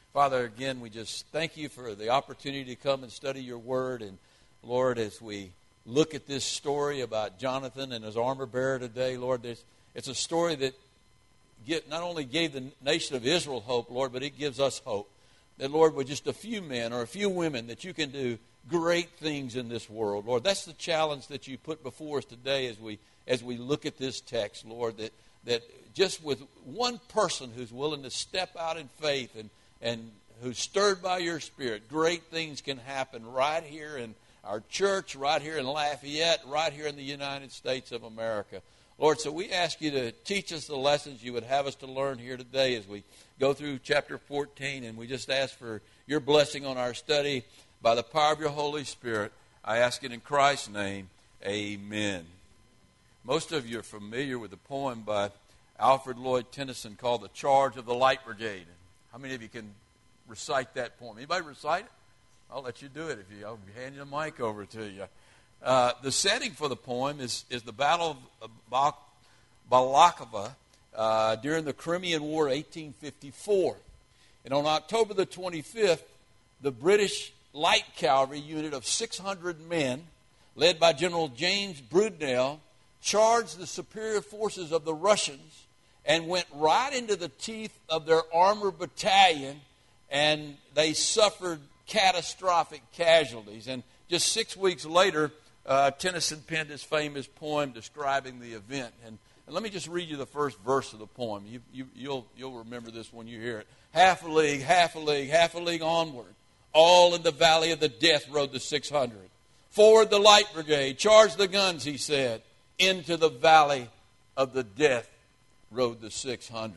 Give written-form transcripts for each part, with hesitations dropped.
Father, again, we just thank you for the opportunity to come and study your word. And Lord, as we look at this story about Jonathan and his armor bearer today, Lord, it's a story that not only gave the nation of Israel hope, Lord, but it gives us hope. That, Lord, with just a few men or a few women, that you can do great things in this world. Lord, that's the challenge that you put before us today as we look at this text, Lord, that just with one person who's willing to step out in faith and who's stirred by your Spirit, great things can happen right here in our church, right here in Lafayette, right here in the United States of America. Lord, so we ask you to teach us the lessons you would have us to learn here today as we go through chapter 14, and we just ask for your blessing on our study by the power of your Holy Spirit. I ask it in Christ's name, amen. Most of you are familiar with the poem by Alfred Lloyd Tennyson called The Charge of the Light Brigade. How many of you can recite that poem? Anybody recite it? I'll let you do it I'll hand the mic over to you. The setting for the poem is the Battle of Balaclava during the Crimean War, 1854. And on October the 25th, the British Light Cavalry unit of 600 men, led by General James Brudenell, charged the superior forces of the Russians and went right into the teeth of their armored battalion, and they suffered catastrophic casualties. And just 6 weeks later, Tennyson penned his famous poem describing the event. And let me just read you the first verse of the poem. You'll remember this when you hear it. Half a league, half a league, half a league onward. All in the valley of the death rode the 600. Forward the light brigade, charge the guns, he said. Into the valley of the death rode the 600.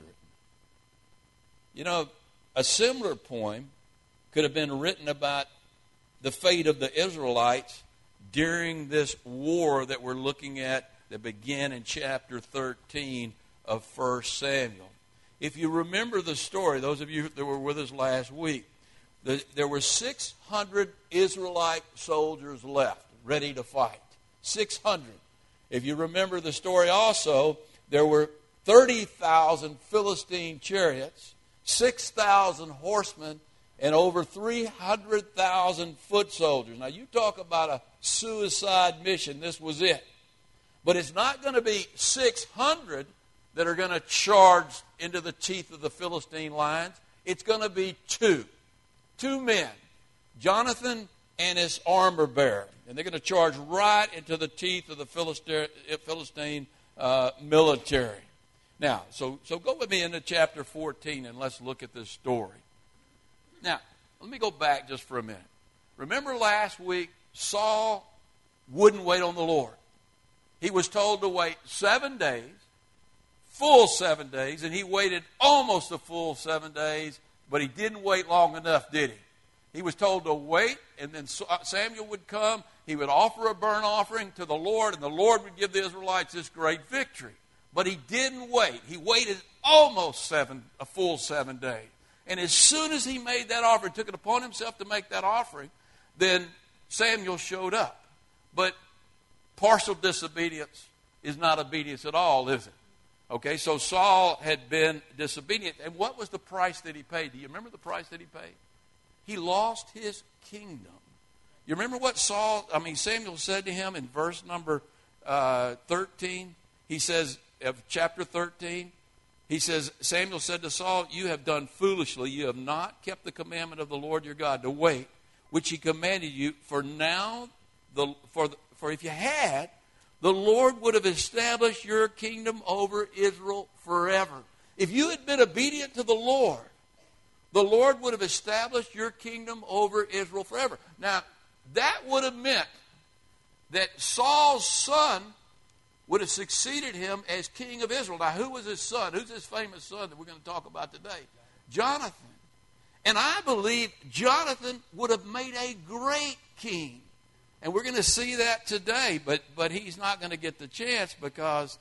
You know, a similar poem could have been written about the fate of the Israelites during this war that we're looking at that began in chapter 13 of 1 Samuel. If you remember the story, those of you that were with us last week, there were 600 Israelite soldiers left, ready to fight. 600. If you remember the story also, there were 30,000 Philistine chariots, 6,000 horsemen, and over 300,000 foot soldiers. Now, you talk about a suicide mission. This was it. But it's not going to be 600 that are going to charge into the teeth of the Philistine lions. It's going to be two men, Jonathan and his armor bearer. And they're going to charge right into the teeth of the Philistine military. Now, so go with me into chapter 14 and let's look at this story. Now, let me go back just for a minute. Remember last week, Saul wouldn't wait on the Lord. He was told to wait 7 days, full 7 days, and he waited almost a full 7 days, but he didn't wait long enough, did he? He was told to wait, and then Samuel would come. He would offer a burnt offering to the Lord, and the Lord would give the Israelites this great victory. But he didn't wait. He waited almost a full 7 days. And as soon as he made that offering, took it upon himself to make that offering, then Samuel showed up. But partial disobedience is not obedience at all, is it? Okay, so Saul had been disobedient. And what was the price that he paid? Do you remember the price that he paid? He lost his kingdom. You remember what Samuel said to him in verse number 13? He says, of chapter 13, he says, Samuel said to Saul, you have done foolishly. You have not kept the commandment of the Lord your God to wait, which he commanded you. For now, for if you had, the Lord would have established your kingdom over Israel forever. If you had been obedient to the Lord would have established your kingdom over Israel forever. Now, that would have meant that Saul's son would have succeeded him as king of Israel. Now, who was his son? Who's his famous son that we're going to talk about today? Jonathan. And I believe Jonathan would have made a great king. And we're going to see that today, but he's not going to get the chance because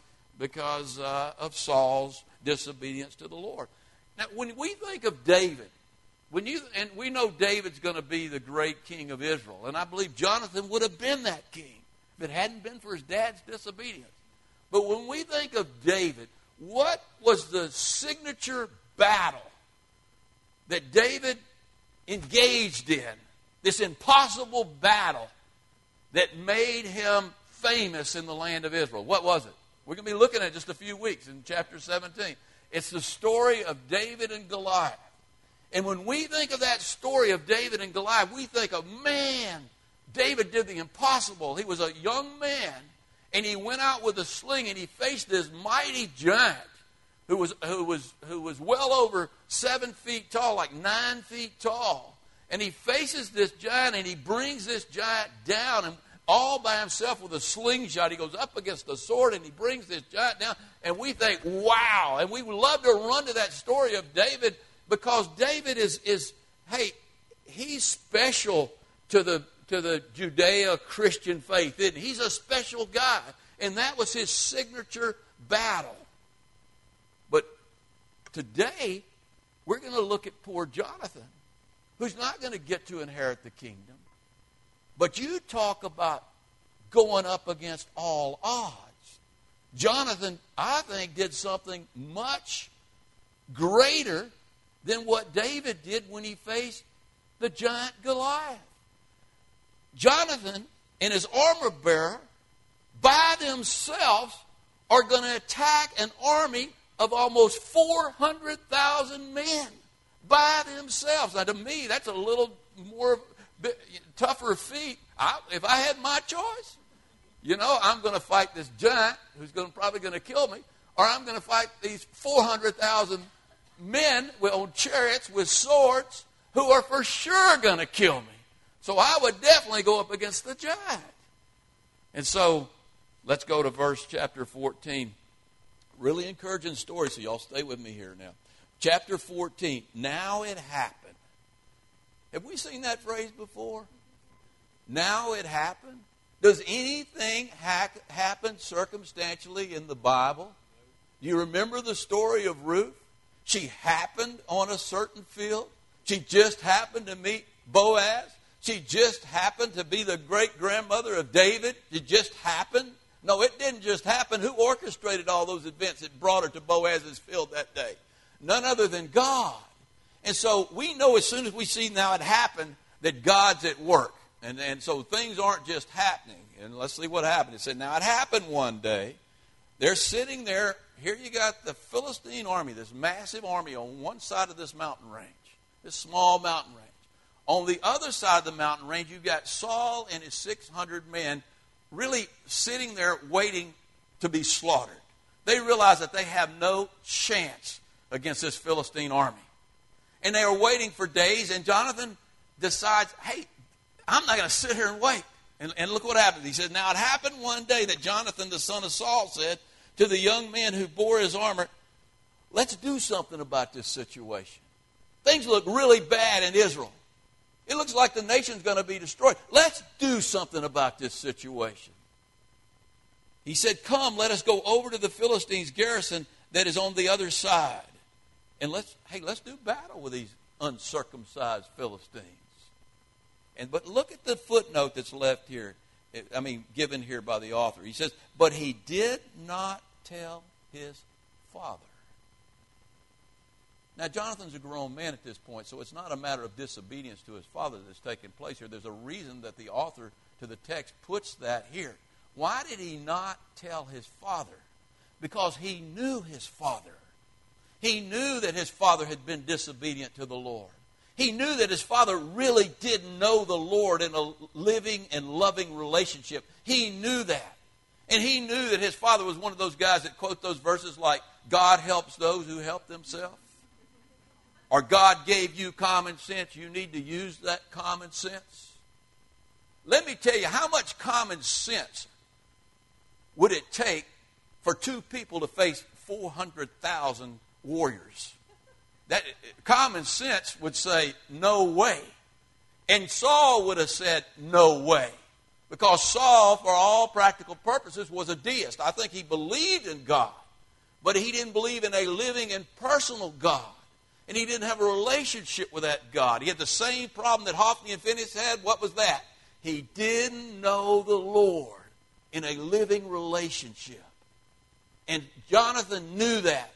of Saul's disobedience to the Lord. Now, when we think of David, and we know David's going to be the great king of Israel, and I believe Jonathan would have been that king if it hadn't been for his dad's disobedience. But when we think of David, what was the signature battle that David engaged in, this impossible battle that made him famous in the land of Israel. What was it? We're going to be looking at it just a few weeks in chapter 17. It's the story of David and Goliath. And when we think of that story of David and Goliath, we think of, man, David did the impossible. He was a young man, and he went out with a sling, and he faced this mighty giant who was well over 7 feet tall, like 9 feet tall. And he faces this giant, and he brings this giant down, and all by himself with a slingshot. He goes up against the sword, and he brings this giant down. And we think, wow. And we would love to run to that story of David, because David is he's special to the Judeo-Christian faith, isn't he? He's a special guy. And that was his signature battle. But today, we're going to look at poor Jonathan, who's not going to get to inherit the kingdom. But you talk about going up against all odds. Jonathan, I think, did something much greater than what David did when he faced the giant Goliath. Jonathan and his armor bearer, by themselves, are going to attack an army of almost 400,000 men by themselves. Now, to me, that's a little more tougher feat. If I had my choice, I'm going to fight this giant who's probably going to kill me, or I'm going to fight these 400,000 men on chariots with swords who are for sure going to kill me. So I would definitely go up against the giant. And so let's go to chapter 14. Really encouraging story, so y'all stay with me here now. Chapter 14, now it happened. Have we seen that phrase before? Now it happened. Does anything happen circumstantially in the Bible? Do you remember the story of Ruth? She happened on a certain field. She just happened to meet Boaz. She just happened to be the great-grandmother of David. It just happened. No, it didn't just happen. Who orchestrated all those events that brought her to Boaz's field that day? None other than God. And so we know as soon as we see now it happened that God's at work. And so things aren't just happening. And let's see what happened. It said, now it happened one day. They're sitting there. Here you got the Philistine army, this massive army on one side of this mountain range, this small mountain range. On the other side of the mountain range, you've got Saul and his 600 men really sitting there waiting to be slaughtered. They realize that they have no chance against this Philistine army. And they are waiting for days, and Jonathan decides, hey, I'm not going to sit here and wait. And look what happened. He says, now it happened one day that Jonathan, the son of Saul, said to the young man who bore his armor, let's do something about this situation. Things look really bad in Israel. It looks like the nation's going to be destroyed. Let's do something about this situation. He said, come, let us go over to the Philistines' garrison that is on the other side. And let's do battle with these uncircumcised Philistines. But look at the footnote that's left here. Given here by the author. He says, but he did not tell his father. Now, Jonathan's a grown man at this point, so it's not a matter of disobedience to his father that's taking place here. There's a reason that the author to the text puts that here. Why did he not tell his father? Because he knew his father. He knew that his father had been disobedient to the Lord. He knew that his father really didn't know the Lord in a living and loving relationship. He knew that. And he knew that his father was one of those guys that quote those verses like, God helps those who help themselves. Or God gave you common sense, you need to use that common sense. Let me tell you, how much common sense would it take for two people to face 400,000 warriors? That common sense would say, no way. And Saul would have said, no way. Because Saul, for all practical purposes, was a deist. I think he believed in God, but he didn't believe in a living and personal God. And he didn't have a relationship with that God. He had the same problem that Hophni and Phinehas had. What was that? He didn't know the Lord in a living relationship. And Jonathan knew that.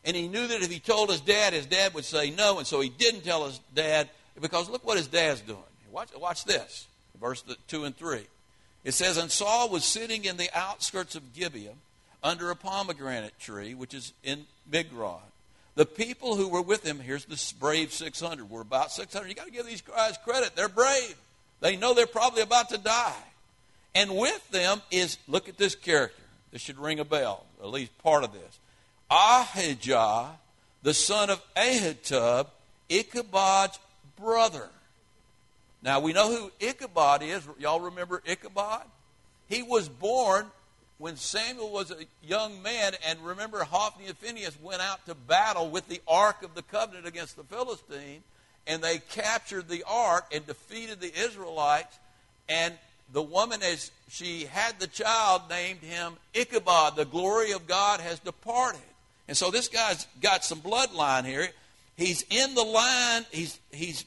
And he knew that if he told his dad would say no, and so he didn't tell his dad, because look what his dad's doing. Watch this, verse 2 and 3. It says, and Saul was sitting in the outskirts of Gibeah under a pomegranate tree, which is in Migron. The people who were with him, here's this brave 600. We're about 600. You got to give these guys credit. They're brave. They know they're probably about to die. And with them is, look at this character. This should ring a bell, at least part of this. Ahijah, the son of Ahitub, Ichabod's brother. Now, we know who Ichabod is. Y'all remember Ichabod? He was born when Samuel was a young man, and remember Hophni and Phinehas went out to battle with the Ark of the Covenant against the Philistines, and they captured the Ark and defeated the Israelites, and the woman, as she had the child, named him Ichabod. The glory of God has departed. And so this guy's got some bloodline here. He's in the line. He's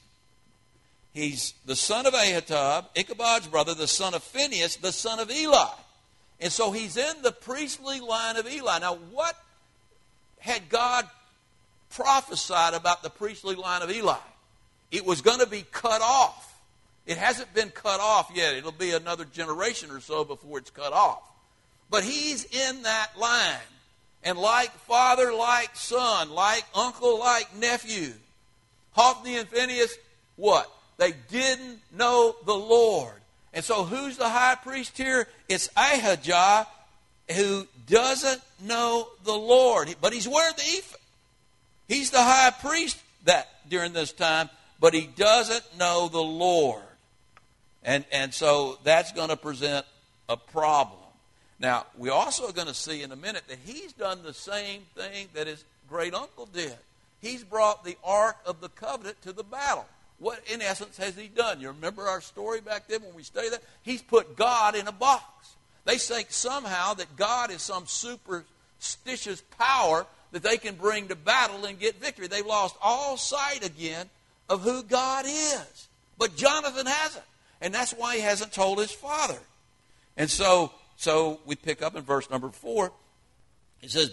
the son of Ahitub, Ichabod's brother, the son of Phinehas, the son of Eli. And so he's in the priestly line of Eli. Now, what had God prophesied about the priestly line of Eli? It was going to be cut off. It hasn't been cut off yet. It'll be another generation or so before it's cut off. But he's in that line. And like father, like son, like uncle, like nephew, Hophni and Phinehas, what? They didn't know the Lord. And so who's the high priest here? It's Ahijah, who doesn't know the Lord. But he's wearing the ephod. He's the high priest during this time, but he doesn't know the Lord. And so that's going to present a problem. Now, we also are going to see in a minute that he's done the same thing that his great uncle did. He's brought the Ark of the Covenant to the battle. What, in essence, has he done? You remember our story back then when we studied that? He's put God in a box. They think somehow that God is some superstitious power that they can bring to battle and get victory. They've lost all sight again of who God is. But Jonathan hasn't. And that's why he hasn't told his father. And so we pick up in verse number 4. It says,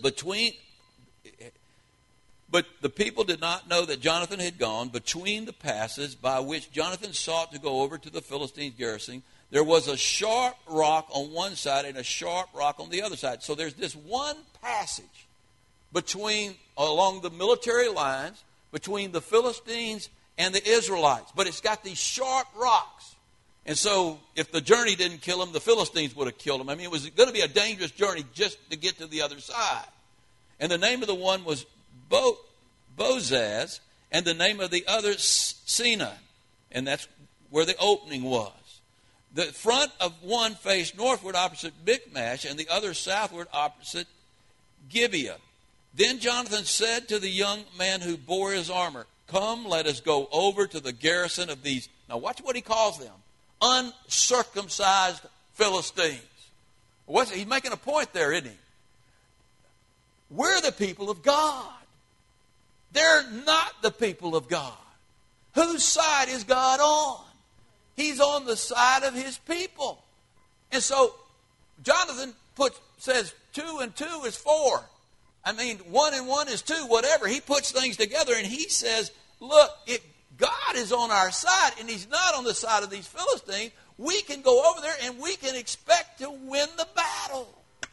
But the people did not know that Jonathan had gone between the passes by which Jonathan sought to go over to the Philistines' garrison. There was a sharp rock on one side and a sharp rock on the other side. So there's this one passage along the military lines between the Philistines and the Israelites. But it's got these sharp rocks. And so if the journey didn't kill him, the Philistines would have killed him. I mean, it was going to be a dangerous journey just to get to the other side. And the name of the one was Bozaz, and the name of the other Sina. And that's where the opening was. The front of one faced northward opposite Michmash, and the other southward opposite Gibeah. Then Jonathan said to the young man who bore his armor, Come, let us go over to the garrison of these. Now watch what he calls them. Uncircumcised Philistines. He's making a point there, isn't he? We're the people of God. They're not the people of God. Whose side is God on? He's on the side of his people. And so Jonathan says 2 and 2 is 4. I mean, 1 and 1 is 2, whatever. He puts things together and he says, look, if God is on our side and he's not on the side of these Philistines, we can go over there and we can expect to win the battle.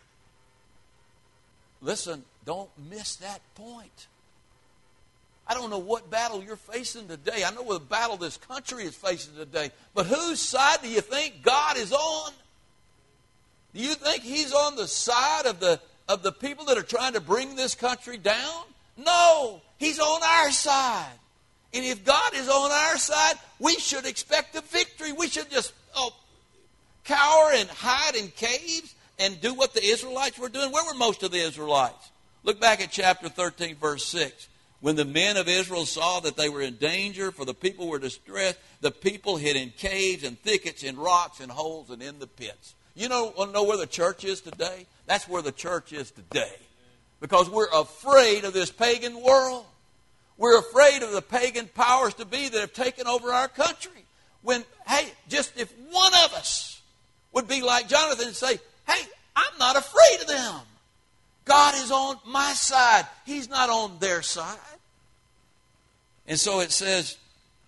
Listen, don't miss that point. I don't know what battle you're facing today. I know what battle this country is facing today. But whose side do you think God is on? Do you think he's on the side of the people that are trying to bring this country down? No, he's on our side. And if God is on our side, we should expect a victory. We should just cower and hide in caves and do what the Israelites were doing. Where were most of the Israelites? Look back at chapter 13, verse 6. When the men of Israel saw that they were in danger, for the people were distressed, the people hid in caves and thickets, in rocks and holes and in the pits. You want to know where the church is today? That's where the church is today. Because we're afraid of this pagan world. We're afraid of the pagan powers to be that have taken over our country. When, hey, just if one of us would be like Jonathan and say, hey, I'm not afraid of them. God is on my side. He's not on their side. And so it says,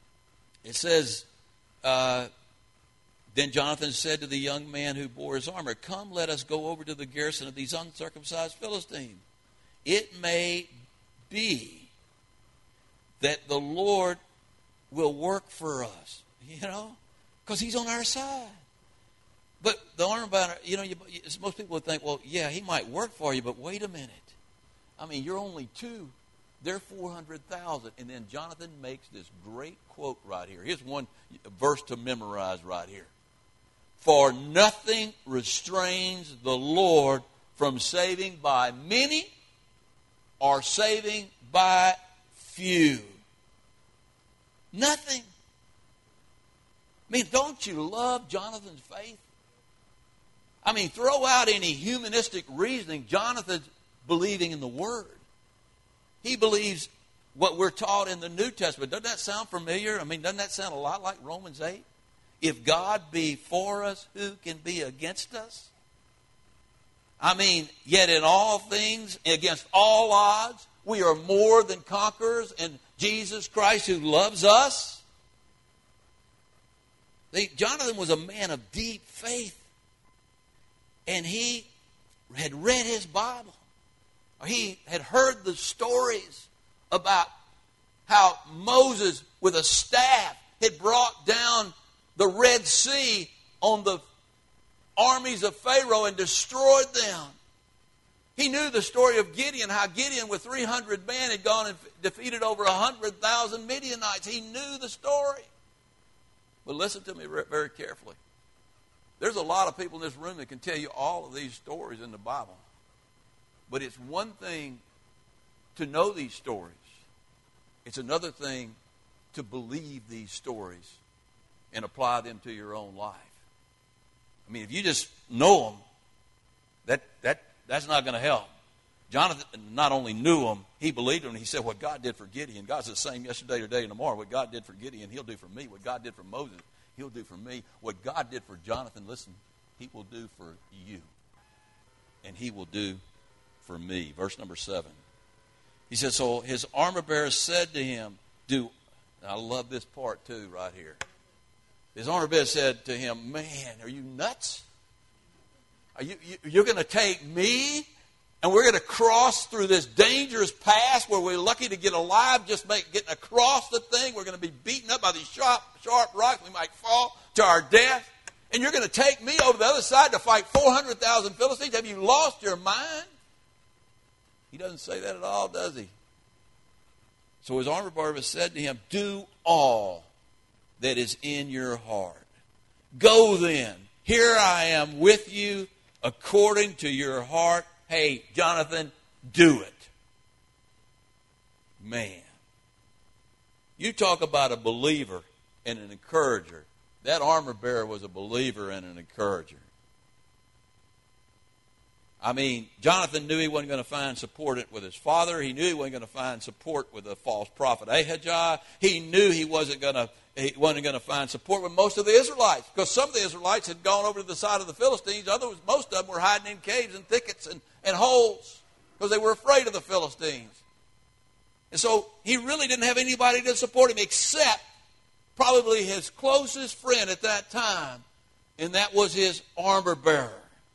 then Jonathan said to the young man who bore his armor, come, let us go over to the garrison of these uncircumcised Philistines. It may be that the Lord will work for us, because he's on our side. But the armor bearer, most people would think, well, yeah, he might work for you, but wait a minute. I mean, you're only two. They're 400,000. And then Jonathan makes this great quote right here. Here's one verse to memorize right here. For nothing restrains the Lord from saving by many or saving by few. Nothing. I mean, don't you love Jonathan's faith? I mean, throw out any humanistic reasoning. Jonathan's believing in the Word. He believes what we're taught in the New Testament. Doesn't that sound familiar? I mean, doesn't that sound a lot like Romans 8? If God be for us, who can be against us? I mean, yet in all things, against all odds, we are more than conquerors in Jesus Christ who loves us. Jonathan was a man of deep faith. And he had read his Bible. He had heard the stories about how Moses with a staff had brought down the Red Sea on the armies of Pharaoh and destroyed them. He knew the story of Gideon, how Gideon with 300 men had gone and defeated over 100,000 Midianites. He knew the story. But listen to me very carefully. There's a lot of people in this room that can tell you all of these stories in the Bible. But it's one thing to know these stories. It's another thing to believe these stories and apply them to your own life. I mean, if you just know them, that's not going to help. Jonathan not only knew them, he believed them. He said, what God did for Gideon, God's the same yesterday, today, and tomorrow. What God did for Gideon, he'll do for me. What God did for Moses, he'll do for me. What God did for Jonathan, listen, he will do for you. And he will do for me. Verse number 7. He says, so his armor bearer said to him, I love this part too right here. His armor bearer said to him, man, are you nuts? You're going to take me and we're going to cross through this dangerous pass where we're lucky to get alive, just getting across the thing. We're going to be beaten up by these sharp rocks. We might fall to our death. And you're going to take me over the other side to fight 400,000 Philistines? Have you lost your mind? He doesn't say that at all, does he? So his armor bearer said to him, do all that is in your heart. Go then. Here I am with you according to your heart. Hey, Jonathan, do it. Man. You talk about a believer and an encourager. That armor bearer was a believer and an encourager. I mean, Jonathan knew he wasn't going to find support with his father. He knew he wasn't going to find support with the false prophet Ahijah. He knew he wasn't going to find support with most of the Israelites, because some of the Israelites had gone over to the side of the Philistines. Most of them were hiding in caves and thickets and holes because they were afraid of the Philistines. And so he really didn't have anybody to support him except probably his closest friend at that time, and that was his armor bearer.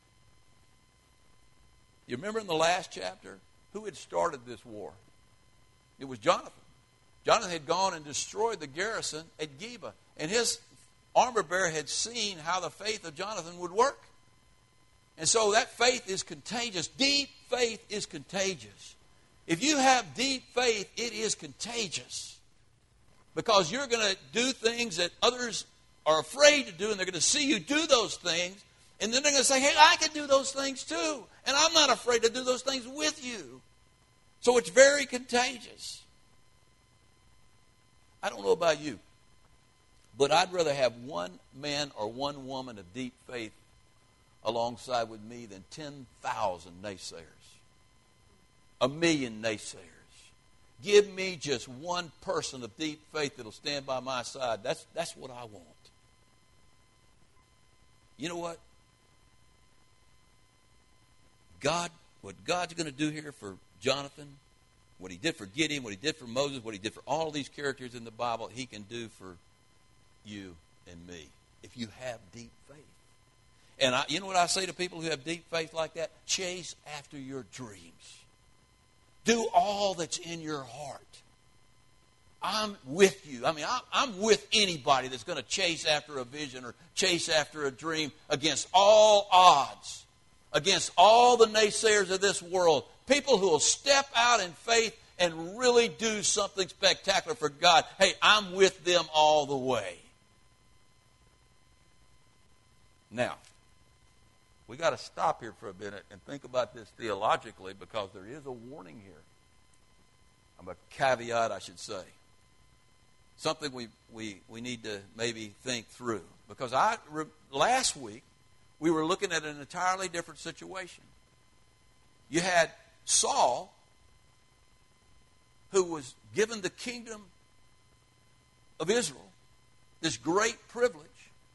You remember in the last chapter, who had started this war? It was Jonathan. Jonathan had gone and destroyed the garrison at Geba, and his armor bearer had seen how the faith of Jonathan would work. And so that faith is contagious. Deep faith is contagious. If you have deep faith, it is contagious, because you're going to do things that others are afraid to do, and they're going to see you do those things. And then they're going to say, hey, I can do those things too. And I'm not afraid to do those things with you. So it's very contagious. I don't know about you, but I'd rather have one man or one woman of deep faith alongside with me than 10,000 naysayers. 1,000,000 naysayers. Give me just one person of deep faith that'll stand by my side. That's what I want. You know what? God what God's going to do here for Jonathan, what he did for Gideon, what he did for Moses, what he did for all these characters in the Bible, he can do for you and me if you have deep faith. And you know what I say to people who have deep faith like that? Chase after your dreams. Do all that's in your heart. I'm with you. I mean, I'm with anybody that's going to chase after a vision or chase after a dream against all odds, against all the naysayers of this world. People who will step out in faith and really do something spectacular for God. Hey, I'm with them all the way. Now, we got to stop here for a minute and think about this theologically, because there is a warning here. A caveat, I should say. Something we need to maybe think through. Because last week, we were looking at an entirely different situation. You had Saul, who was given the kingdom of Israel, this great privilege.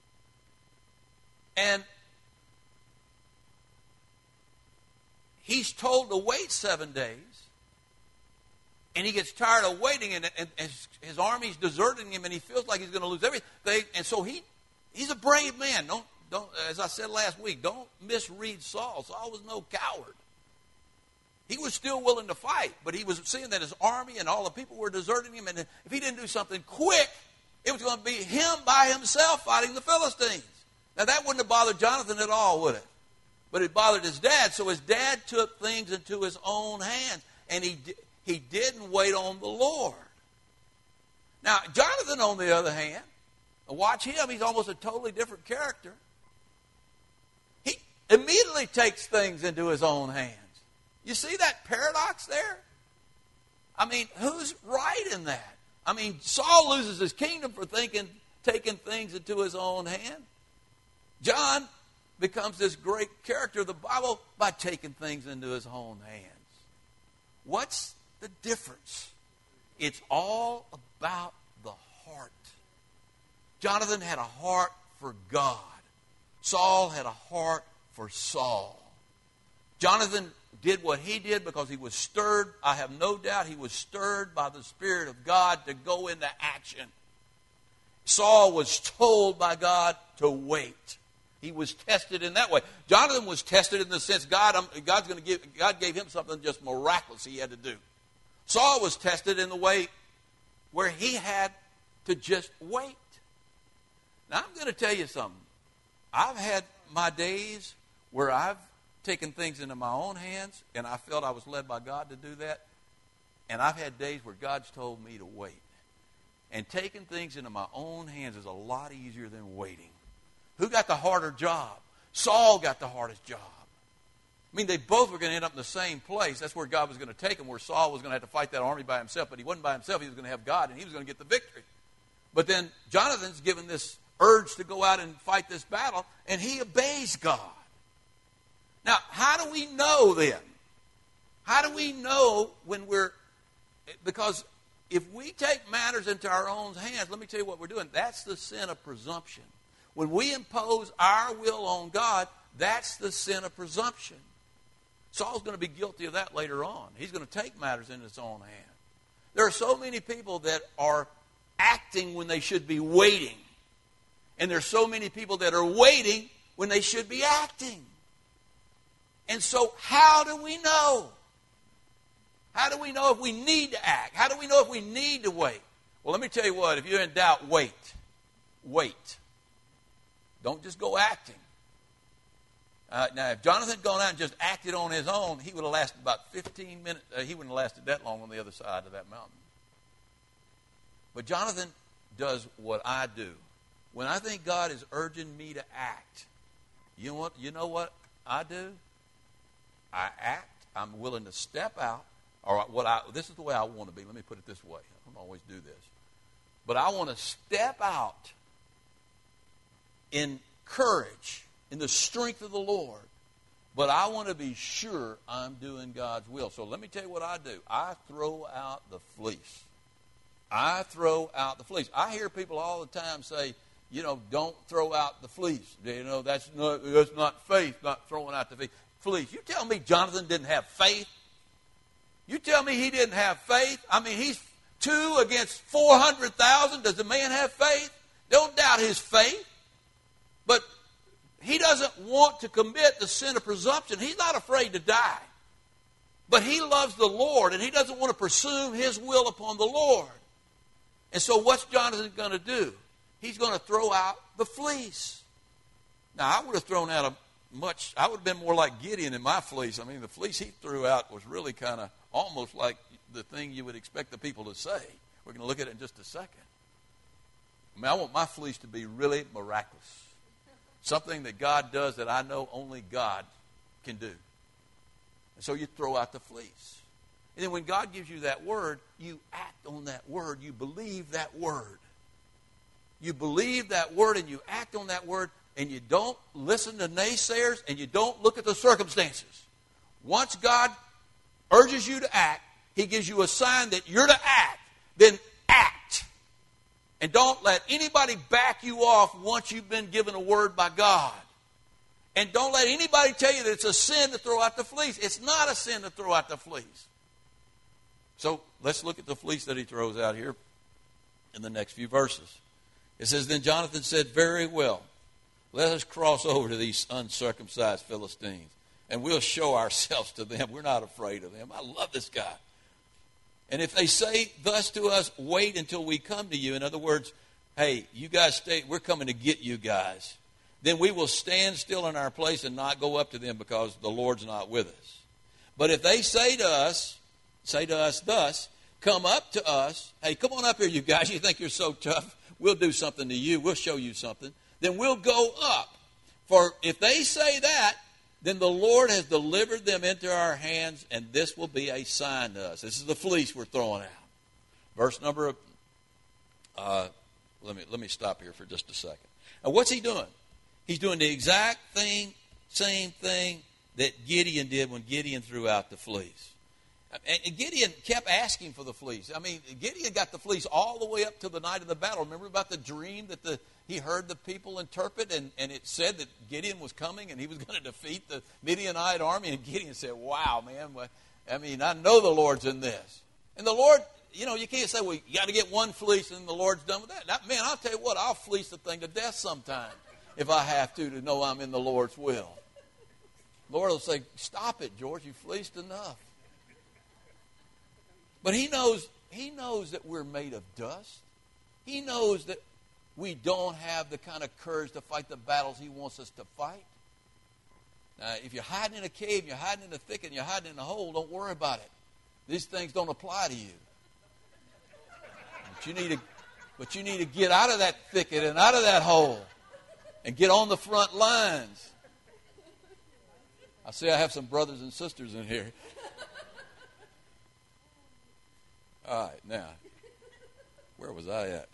And he's told to wait 7 days. And he gets tired of waiting, and his army's deserting him, and he feels like he's going to lose everything. And so he's a brave man. Don't, as I said last week, don't misread Saul. Saul was no coward. He was still willing to fight, but he was seeing that his army and all the people were deserting him, and if he didn't do something quick, it was going to be him by himself fighting the Philistines. Now, that wouldn't have bothered Jonathan at all, would it? But it bothered his dad, so his dad took things into his own hands, and he didn't wait on the Lord. Now, Jonathan, on the other hand, watch him. He's almost a totally different character. He immediately takes things into his own hands. You see that paradox there? I mean, who's right in that? I mean, Saul loses his kingdom for taking things into his own hand. John becomes this great character of the Bible by taking things into his own hands. What's the difference? It's all about the heart. Jonathan had a heart for God. Saul had a heart for Saul. Jonathan did what he did because he was stirred. I have no doubt he was stirred by the Spirit of God to go into action. Saul was told by God to wait. He was tested in that way. Jonathan was tested in the sense God gave him something just miraculous he had to do. Saul was tested in the way where he had to just wait. Now, I'm going to tell you something. I've had my days where I've taken things into my own hands, and I felt I was led by God to do that. And I've had days where God's told me to wait. And taking things into my own hands is a lot easier than waiting. Who got the harder job? Saul got the hardest job. I mean, they both were going to end up in the same place. That's where God was going to take them, where Saul was going to have to fight that army by himself. But he wasn't by himself. He was going to have God, and he was going to get the victory. But then Jonathan's given this urge to go out and fight this battle, and he obeys God. Now, how do we know then? How do we know when because if we take matters into our own hands, let me tell you what we're doing. That's the sin of presumption. When we impose our will on God, that's the sin of presumption. Saul's going to be guilty of that later on. He's going to take matters into his own hand. There are so many people that are acting when they should be waiting. And there's so many people that are waiting when they should be acting. And so how do we know? How do we know if we need to act? How do we know if we need to wait? Well, let me tell you what. If you're in doubt, wait. Wait. Don't just go acting. Now, if Jonathan had gone out and just acted on his own, he would have lasted about 15 minutes. He wouldn't have lasted that long on the other side of that mountain. But Jonathan does what I do. When I think God is urging me to act, you know what I do? I act. I'm willing to step out. Or this is the way I want to be. Let me put it this way. I don't always do this. But I want to step out in courage, in the strength of the Lord. But I want to be sure I'm doing God's will. So let me tell you what I do. I throw out the fleece. I throw out the fleece. I hear people all the time say, don't throw out the fleece. That's not faith, not throwing out the fleece. fleece. You tell me Jonathan didn't have faith? You tell me he didn't have faith? I mean, he's 2 against 400,000. Does the man have faith? Don't doubt his faith. But he doesn't want to commit the sin of presumption. He's not afraid to die. But he loves the Lord, and he doesn't want to presume his will upon the Lord. And so what's Jonathan going to do? He's going to throw out the fleece. Now, I would have thrown out I would have been more like Gideon in my fleece. I mean, the fleece he threw out was really kind of almost like the thing you would expect the people to say. We're going to look at it in just a second. I mean, I want my fleece to be really miraculous. Something that God does that I know only God can do. And so you throw out the fleece. And then when God gives you that word, you act on that word. You believe that word. You believe that word and you act on that word, and you don't listen to naysayers and you don't look at the circumstances. Once God urges you to act, he gives you a sign that you're to act, then act. And don't let anybody back you off once you've been given a word by God. And don't let anybody tell you that it's a sin to throw out the fleece. It's not a sin to throw out the fleece. So let's look at the fleece that he throws out here in the next few verses. It says, then Jonathan said, very well, let us cross over to these uncircumcised Philistines, and we'll show ourselves to them. We're not afraid of them. I love this guy. And if they say thus to us, wait until we come to you. In other words, hey, you guys stay. We're coming to get you guys. Then we will stand still in our place and not go up to them because the Lord's not with us. But if they say to us thus, come up to us. Hey, come on up here, you guys. You think you're so tough? We'll do something to you. We'll show you something. Then we'll go up. For if they say that, then the Lord has delivered them into our hands, and this will be a sign to us. This is the fleece we're throwing out. Verse number, let me stop here for just a second. Now, what's he doing? He's doing the exact same thing that Gideon did when Gideon threw out the fleece. And Gideon kept asking for the fleece. I mean, Gideon got the fleece all the way up to the night of the battle. Remember about the dream that he heard the people interpret, and it said that Gideon was coming and he was going to defeat the Midianite army. And Gideon said, wow, man, I mean, I know the Lord's in this. And the Lord, you can't say, well, you got to get one fleece and the Lord's done with that. Man, I'll tell you what, I'll fleece the thing to death sometime if I have to know I'm in the Lord's will. The Lord will say, stop it, George, you fleeced enough. But he knows that we're made of dust. He knows that we don't have the kind of courage to fight the battles he wants us to fight. Now, if you're hiding in a cave, you're hiding in a thicket, and you're hiding in a hole, don't worry about it. These things don't apply to you. But you need to get out of that thicket and out of that hole and get on the front lines. I see I have some brothers and sisters in here. All right, now, where was I at?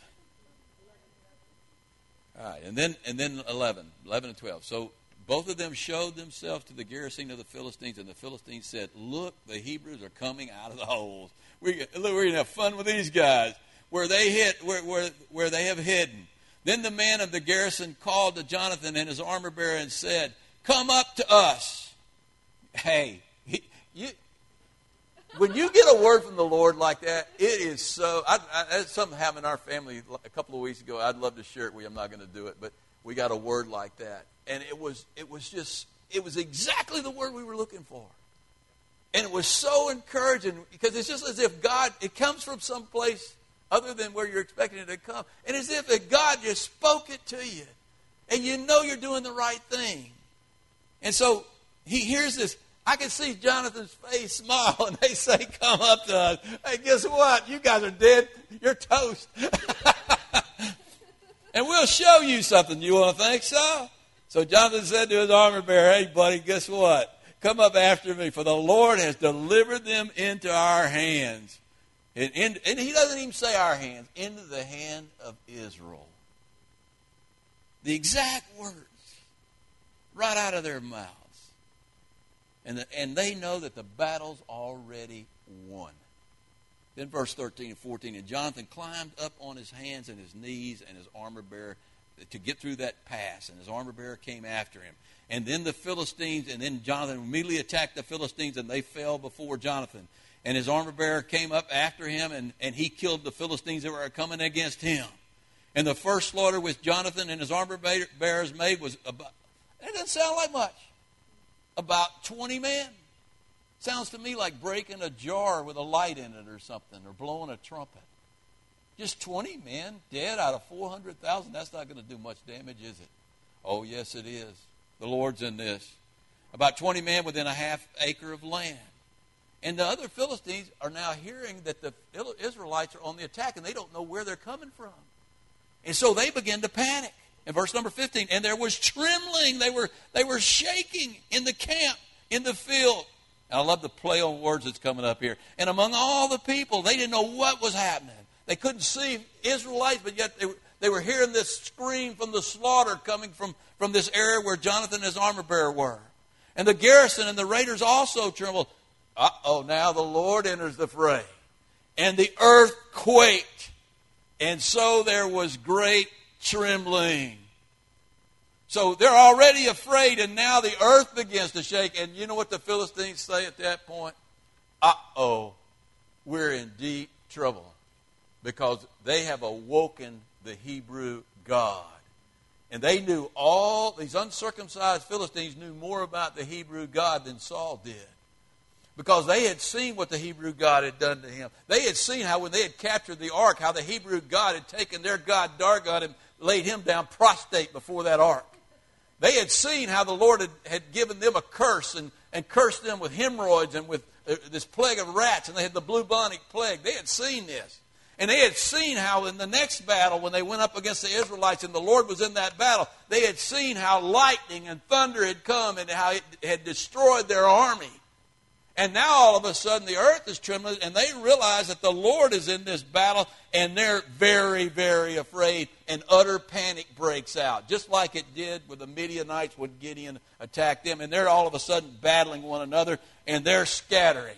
All right, and then 11 and 12. So both of them showed themselves to the garrison of the Philistines, and the Philistines said, look, the Hebrews are coming out of the holes. We're going to have fun with these guys where they have hidden. Then the man of the garrison called to Jonathan and his armor bearer and said, come up to us. Hey, when you get a word from the Lord like that, it is so. Something happened in our family a couple of weeks ago. I'd love to share it with you. I'm not going to do it, but we got a word like that, and it was exactly the word we were looking for, and it was so encouraging because it's just as if it comes from some place other than where you're expecting it to come, and as if God just spoke it to you, and you know you're doing the right thing, and so he hears this. I can see Jonathan's face smile, and they say, come up to us. Hey, guess what? You guys are dead. You're toast. And we'll show you something. You want to think so? So Jonathan said to his armor bearer, hey, buddy, guess what? Come up after me, for the Lord has delivered them into our hands. And he doesn't even say our hands, into the hand of Israel. The exact words right out of their mouths. And they know that the battle's already won. Then verse 13 and 14, and Jonathan climbed up on his hands and his knees, and his armor bearer to get through that pass, and his armor bearer came after him. And then the Philistines, and then Jonathan immediately attacked the Philistines, and they fell before Jonathan. And his armor bearer came up after him, and he killed the Philistines that were coming against him. And the first slaughter which Jonathan and his armor bearers made was about, that doesn't sound like much, about 20 men. Sounds to me like breaking a jar with a light in it or something, or blowing a trumpet. Just 20 men dead out of 400,000. That's not going to do much damage, is it? Oh, yes, it is. The Lord's in this. About 20 men within a half acre of land. And the other Philistines are now hearing that the Israelites are on the attack, and they don't know where they're coming from. And so they begin to panic. In verse number 15, and there was trembling. They were shaking in the camp, in the field. And I love the play on words that's coming up here. And among all the people, they didn't know what was happening. They couldn't see Israelites, but yet they were hearing this scream from the slaughter coming from this area where Jonathan and his armor bearer were. And the garrison and the raiders also trembled. Uh-oh, now the Lord enters the fray. And the earth quaked. And so there was great trembling. So they're already afraid, and now the earth begins to shake. And you know what the Philistines say at that point? Uh-oh, we're in deep trouble. Because they have awoken the Hebrew God. And they knew all, these uncircumcised Philistines knew more about the Hebrew God than Saul did. Because they had seen what the Hebrew God had done to him. They had seen how when they had captured the ark, how the Hebrew God had taken their God Dargon and laid him down prostrate before that ark. They had seen how the Lord had given them a curse and cursed them with hemorrhoids and with this plague of rats, and they had the bubonic plague. They had seen this. And they had seen how in the next battle, when they went up against the Israelites and the Lord was in that battle, they had seen how lightning and thunder had come and how it had destroyed their army. And now all of a sudden the earth is trembling, and they realize that the Lord is in this battle, and they're very, very afraid, and utter panic breaks out, just like it did with the Midianites when Gideon attacked them. And they're all of a sudden battling one another, and they're scattering.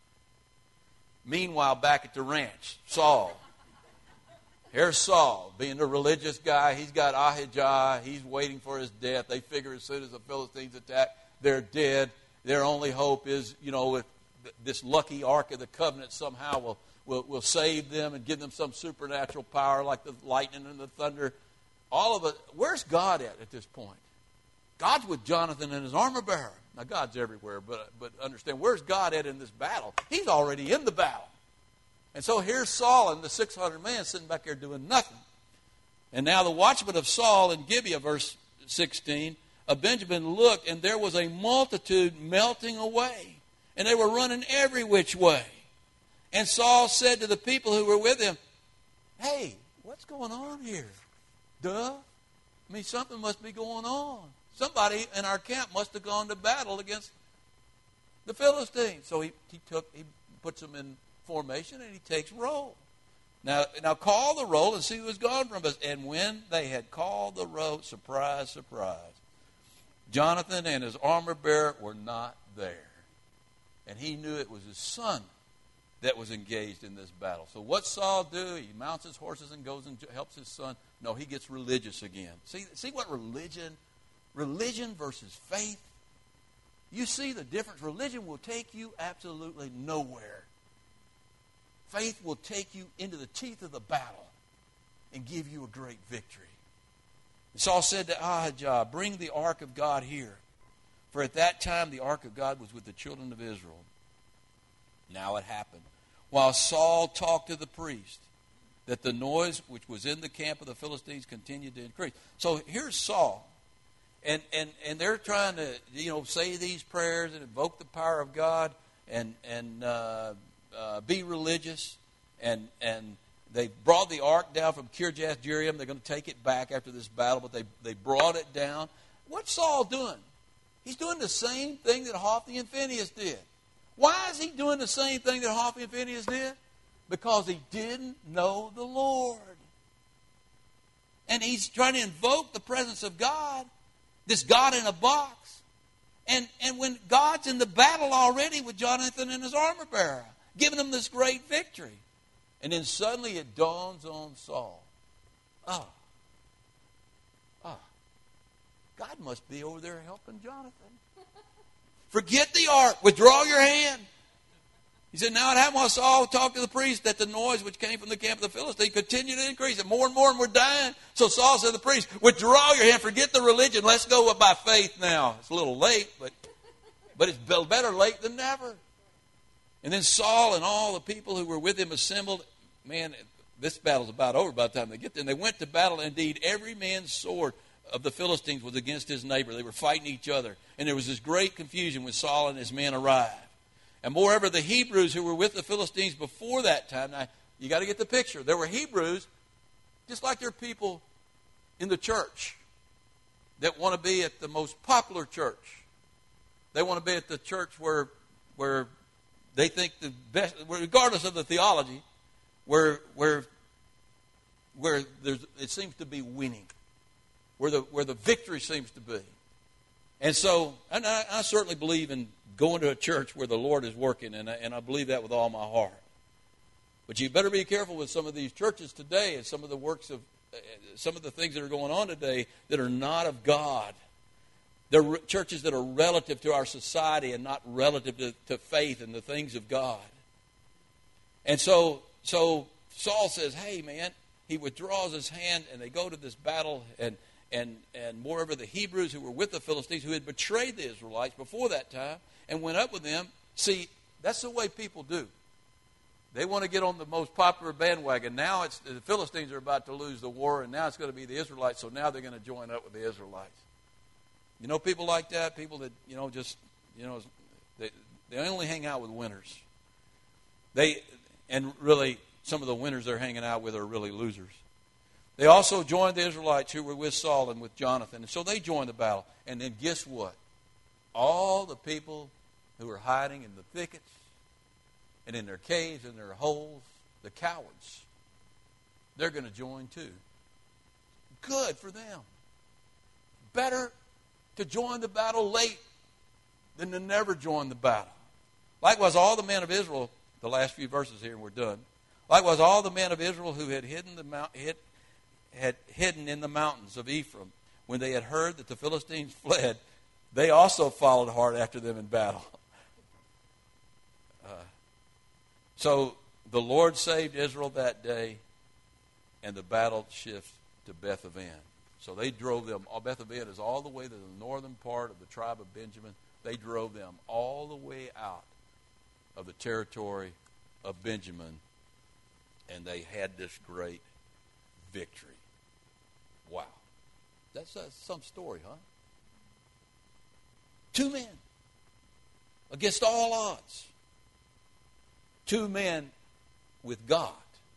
Meanwhile, back at the ranch, Saul. Here's Saul, being the religious guy. He's got Ahijah. He's waiting for his death. They figure as soon as the Philistines attack, they're dead. Their only hope is, if this lucky Ark of the Covenant somehow will save them and give them some supernatural power like the lightning and the thunder. All of it. Where's God at this point? God's with Jonathan and his armor bearer. Now, God's everywhere, but understand, where's God at in this battle? He's already in the battle. And so here's Saul and the 600 men sitting back there doing nothing. And now the watchmen of Saul in Gibeah, verse 16, of Benjamin looked, and there was a multitude melting away. And they were running every which way. And Saul said to the people who were with him, hey, what's going on here? Something must be going on. Somebody in our camp must have gone to battle against the Philistines. So he puts them in formation, and he takes roll. Now call the roll and see who has gone from us. And when they had called the roll, surprise, surprise, Jonathan and his armor bearer were not there. And he knew it was his son that was engaged in this battle. So what Saul do? He mounts his horses and goes and helps his son. No, he gets religious again. See what religion versus faith. You see the difference. Religion will take you absolutely nowhere. Faith will take you into the teeth of the battle and give you a great victory. And Saul said to Ahijah, bring the ark of God here. For at that time the ark of God was with the children of Israel. Now it happened, while Saul talked to the priest, that the noise which was in the camp of the Philistines continued to increase. So here's Saul. And they're trying to, say these prayers and invoke the power of God and be religious. And they brought the ark down from Kirjath Jearim. They're going to take it back after this battle, but they brought it down. What's Saul doing? He's doing the same thing that Hophni and Phinehas did. Why is he doing the same thing that Hophni and Phinehas did? Because he didn't know the Lord. And he's trying to invoke the presence of God, this God in a box. And when God's in the battle already with Jonathan and his armor bearer, giving him this great victory. And then suddenly it dawns on Saul. Oh, must be over there helping Jonathan. Forget the ark. Withdraw your hand. He said, now it happened while Saul talked to the priest that the noise which came from the camp of the Philistines continued to increase. And more we're dying. So Saul said to the priest, withdraw your hand. Forget the religion. Let's go by faith now. It's a little late, but it's better late than never. And then Saul and all the people who were with him assembled. Man, this battle's about over by the time they get there. And they went to battle. Indeed, every man's sword of the Philistines was against his neighbor. They were fighting each other. And there was this great confusion when Saul and his men arrived. And moreover, the Hebrews who were with the Philistines before that time, now you got to get the picture. There were Hebrews, just like there are people in the church that want to be at the most popular church. They want to be at the church where they think the best, regardless of the theology, where it seems to be winning, where the victory seems to be. And so, and I certainly believe in going to a church where the Lord is working, and I believe that with all my heart. But you better be careful with some of these churches today and some of the things that are going on today that are not of God. They're churches that are relative to our society and not relative to faith and the things of God. And so Saul says, hey, man, he withdraws his hand, and they go to this battle, and moreover, the Hebrews who were with the Philistines, who had betrayed the Israelites before that time, and went up with them. See, that's the way people do. They want to get on the most popular bandwagon. Now the Philistines are about to lose the war, and now it's going to be the Israelites, so now they're going to join up with the Israelites. You know people like that? People that, they only hang out with winners. And really, some of the winners they're hanging out with are really losers. They also joined the Israelites who were with Saul and with Jonathan. And so they joined the battle. And then guess what? All the people who were hiding in the thickets and in their caves and their holes, the cowards, they're going to join too. Good for them. Better to join the battle late than to never join the battle. Likewise, all the men of Israel, the last few verses here and we're done. Likewise, all the men of Israel who had hidden in the mountains of Ephraim, when they had heard that the Philistines fled, they also followed hard after them in battle. So the Lord saved Israel that day, and the battle shifted to Beth-aven. So they drove them. Beth-aven is all the way to the northern part of the tribe of Benjamin. They drove them all the way out of the territory of Benjamin, and they had this great victory. Wow. That's some story, huh? 2 men against all odds. 2 men with God.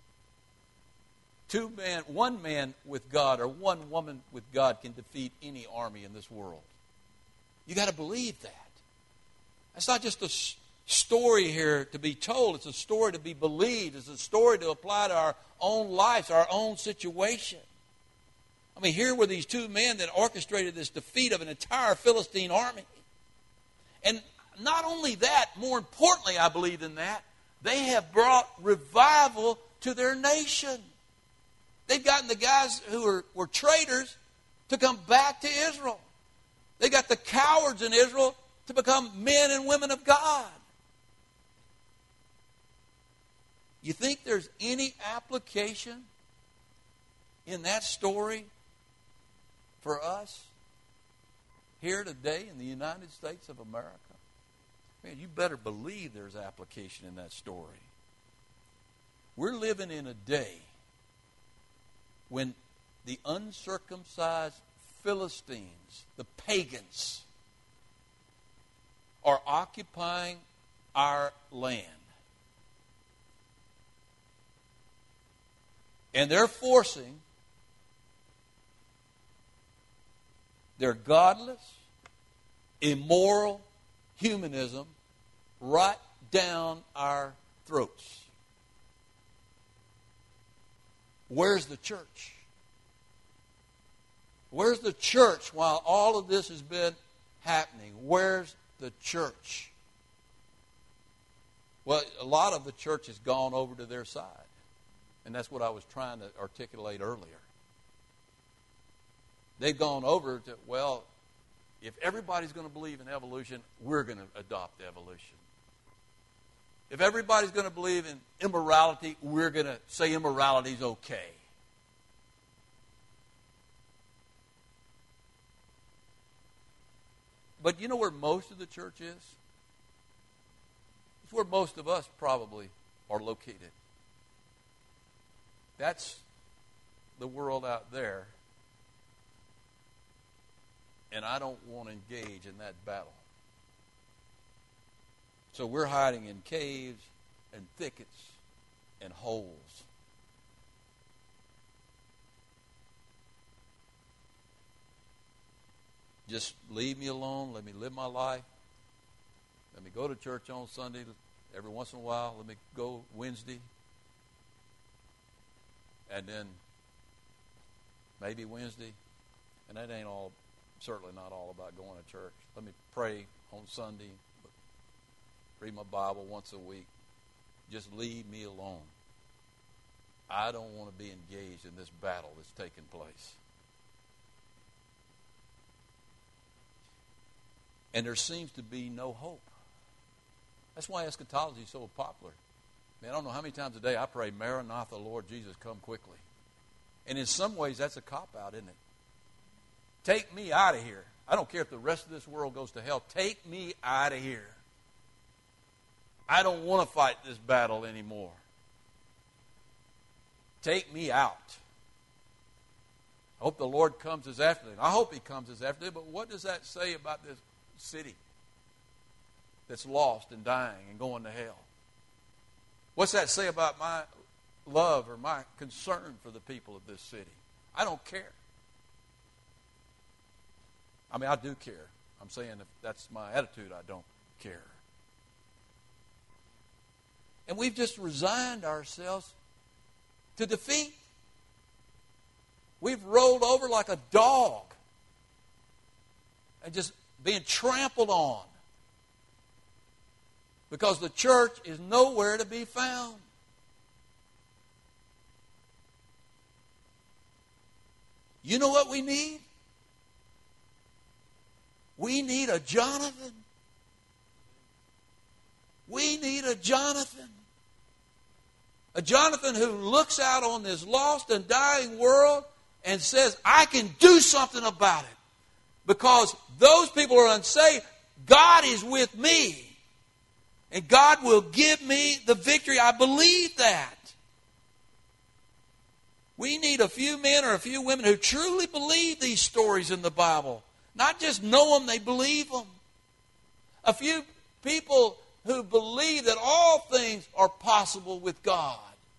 1 man with God or 1 woman with God can defeat any army in this world. You got to believe that. That's not just a story here to be told. It's a story to be believed. It's a story to apply to our own lives, our own situation. I mean, here were these 2 men that orchestrated this defeat of an entire Philistine army. And not only that, more importantly, I believe in that, they have brought revival to their nation. They've gotten the guys who were traitors to come back to Israel. They got the cowards in Israel to become men and women of God. You think there's any application in that story for us here today in the United States of America? Man, you better believe there's application in that story. We're living in a day when the uncircumcised Philistines, the pagans, are occupying our land. And they're forcing their godless, immoral humanism right down our throats. Where's the church? Where's the church while all of this has been happening? Where's the church? Well, a lot of the church has gone over to their side. And that's what I was trying to articulate earlier. They've gone over to, well, If everybody's going to believe in evolution, we're going to adopt evolution. If everybody's going to believe in immorality, we're going to say immorality is okay. But you know where most of the church is? It's where most of us probably are located. That's the world out there. And I don't want to engage in that battle. So we're hiding in caves and thickets and holes. Just leave me alone. Let me live my life. Let me go to church on Sunday every once in a while. Let me go Wednesday. And then maybe Wednesday. And that ain't all, certainly not all about going to church. Let me pray on Sunday. Read my Bible once a week. Just leave me alone. I don't want to be engaged in this battle that's taking place. And there seems to be no hope. That's why eschatology is so popular. Man, I don't know how many times a day I pray, Maranatha, Lord Jesus, come quickly. And in some ways, that's a cop-out, isn't it? Take me out of here. I don't care if the rest of this world goes to hell. Take me out of here. I don't want to fight this battle anymore. Take me out. I hope the Lord comes as after them. I hope He comes as after them. But what does that say about this city that's lost and dying and going to hell? What's that say about my love or my concern for the people of this city? I don't care. I mean, I do care. I'm saying if that's my attitude, I don't care. And we've just resigned ourselves to defeat. We've rolled over like a dog and just being trampled on because the church is nowhere to be found. You know what we need? We need a Jonathan. We need a Jonathan. A Jonathan who looks out on this lost and dying world and says, I can do something about it. Because those people are unsaved. God is with me. And God will give me the victory. I believe that. We need a few men or a few women who truly believe these stories in the Bible. Not just know them, they believe them. A few people who believe that all things are possible with God.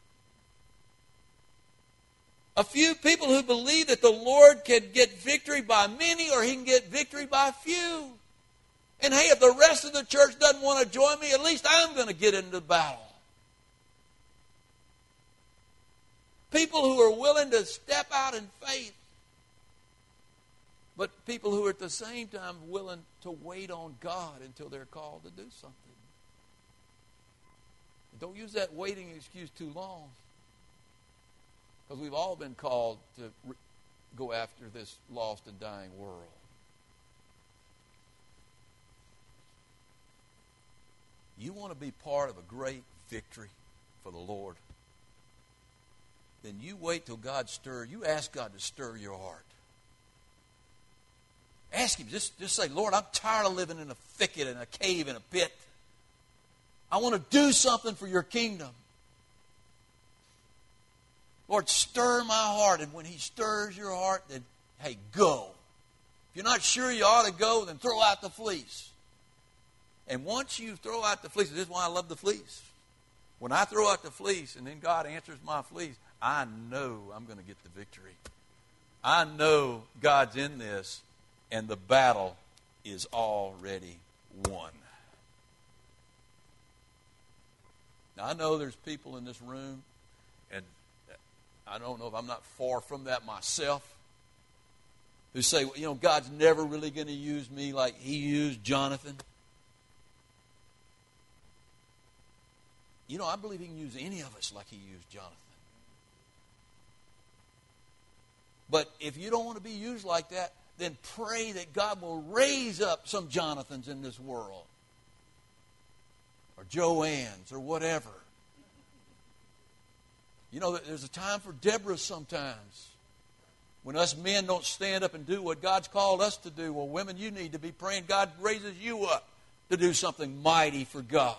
A few people who believe that the Lord can get victory by many or He can get victory by few. And hey, if the rest of the church doesn't want to join me, at least I'm going to get into the battle. People who are willing to step out in faith. But people who are at the same time willing to wait on God until they're called to do something. Don't use that waiting excuse too long. Because we've all been called to go after this lost and dying world. You want to be part of a great victory for the Lord? Then you wait till God stirs. You ask God to stir your heart. Ask Him. Just say, Lord, I'm tired of living in a thicket, in a cave, in a pit. I want to do something for your kingdom. Lord, stir my heart. And when He stirs your heart, then, hey, go. If you're not sure you ought to go, then throw out the fleece. And once you throw out the fleece, this is why I love the fleece. When I throw out the fleece and then God answers my fleece, I know I'm going to get the victory. I know God's in this and the battle is already won. Now, I know there's people in this room, and I don't know if I'm not far from that myself, who say, well, you know, God's never really going to use me like He used Jonathan. You know, I believe He can use any of us like He used Jonathan. But if you don't want to be used like that, then pray that God will raise up some Jonathans in this world. Or Joannes or whatever. You know, there's a time for Deborah sometimes. When us men don't stand up and do what God's called us to do, well, women, you need to be praying God raises you up to do something mighty for God.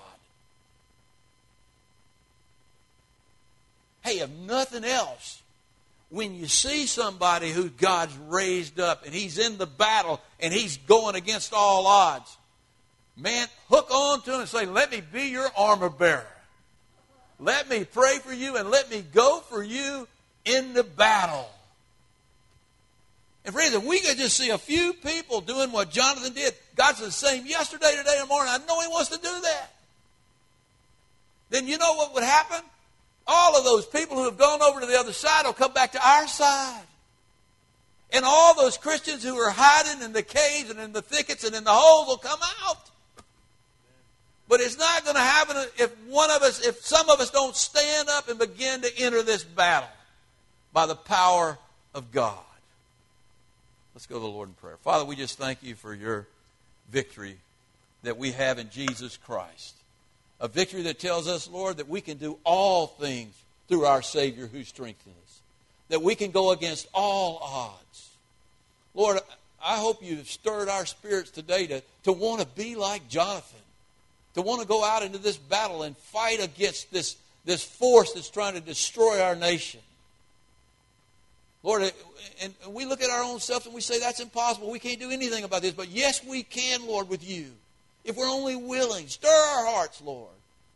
Hey, if nothing else, when you see somebody who God's raised up and he's in the battle and he's going against all odds, man, hook on to him and say, let me be your armor bearer. Let me pray for you and let me go for you in the battle. And friends, if we could just see a few people doing what Jonathan did, God's the same yesterday, today, and tomorrow. I know he wants to do that. Then you know what would happen? All of those people who have gone over to the other side will come back to our side. And all those Christians who are hiding in the caves and in the thickets and in the holes will come out. But it's not going to happen if some of us don't stand up and begin to enter this battle by the power of God. Let's go to the Lord in prayer. Father, we just thank you for your victory that we have in Jesus Christ. A victory that tells us, Lord, that we can do all things through our Savior who strengthens us. That we can go against all odds. Lord, I hope you've stirred our spirits today to want to be like Jonathan. To want to go out into this battle and fight against this force that's trying to destroy our nation. Lord, and we look at our own selves and we say, that's impossible. We can't do anything about this. But yes, we can, Lord, with you. If we're only willing. Stir our hearts, Lord.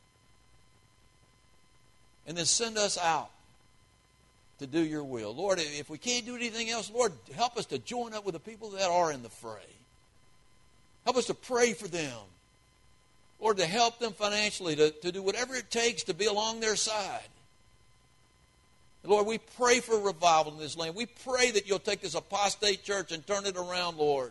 And then send us out to do your will. Lord, if we can't do anything else, Lord, help us to join up with the people that are in the fray. Help us to pray for them. Lord, to help them financially, to do whatever it takes to be along their side. Lord, we pray for revival in this land. We pray that you'll take this apostate church and turn it around, Lord.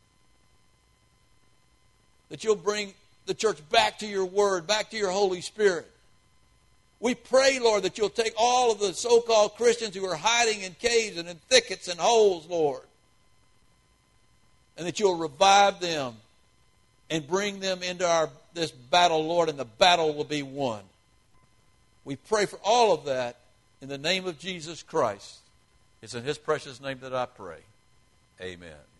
That you'll bring the church back to your word, back to your Holy Spirit. We pray, Lord, that you'll take all of the so-called Christians who are hiding in caves and in thickets and holes, Lord. And that you'll revive them and bring them into this battle, Lord, and the battle will be won. We pray for all of that in the name of Jesus Christ. It's in his precious name that I pray. Amen.